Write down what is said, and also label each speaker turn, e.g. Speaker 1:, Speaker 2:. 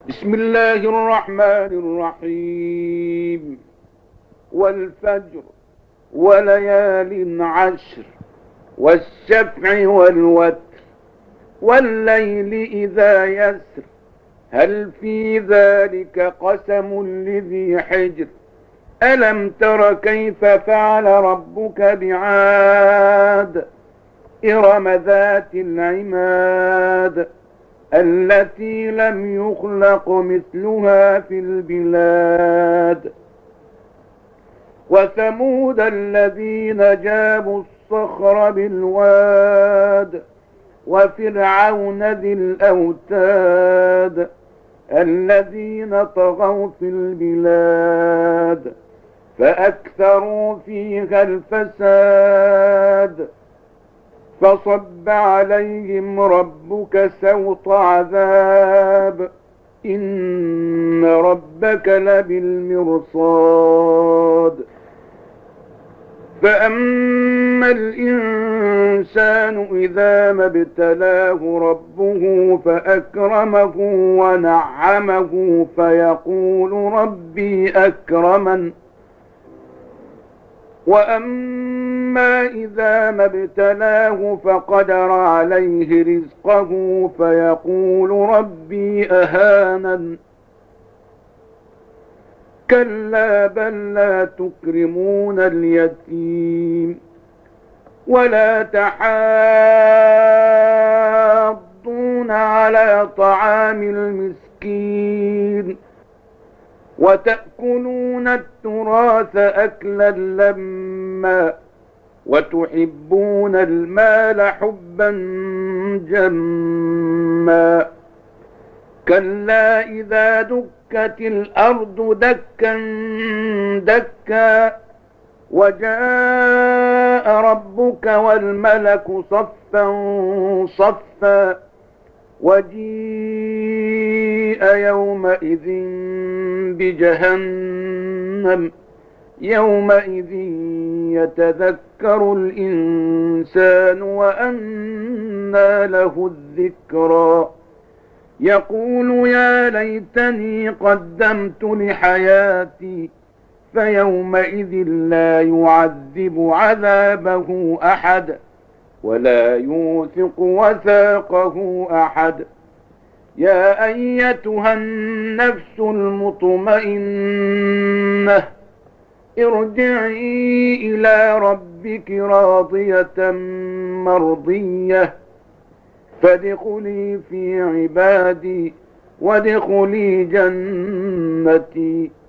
Speaker 1: بسم الله الرحمن الرحيم. والفجر وليال عشر والشفع والوتر والليل إذا يسر هل في ذلك قسم لذي حجر ألم تر كيف فعل ربك بعاد إرم ذات العماد التي لم يخلق مثلها في البلاد وثمود الذين جابوا الصخر بالواد وفرعون ذي الأوتاد الذين طغوا في البلاد فأكثروا فيها الفساد فصب عليهم ربك سوط عذاب إن ربك لبالمرصاد فأما الإنسان إذا ما ابتلاه ربه فأكرمه ونعمه فيقول ربي أكرمن وأما إذا ما ابتلاه فقدر عليه رزقه فيقول ربي أهانن كلا بل لا تكرمون اليتيم ولا تحاضون على طعام المسكين وتأكلون التراث أكلا لما وتحبون المال حبا جما كلا إذا دكت الأرض دكا دكا وجاء ربك والملك صفا صفا وجيء يومئذ بجهنم يومئذ يتذكر الإنسان وأنى له الذكرى يقول يا ليتني قدمت لحياتي فيومئذ لا يعذب عذابه أحد ولا يوثق وثاقه أحد يا أيتها النفس المطمئنة ارجعي إلى ربك راضية مرضية فادخلي في عبادي وادخلي جنتي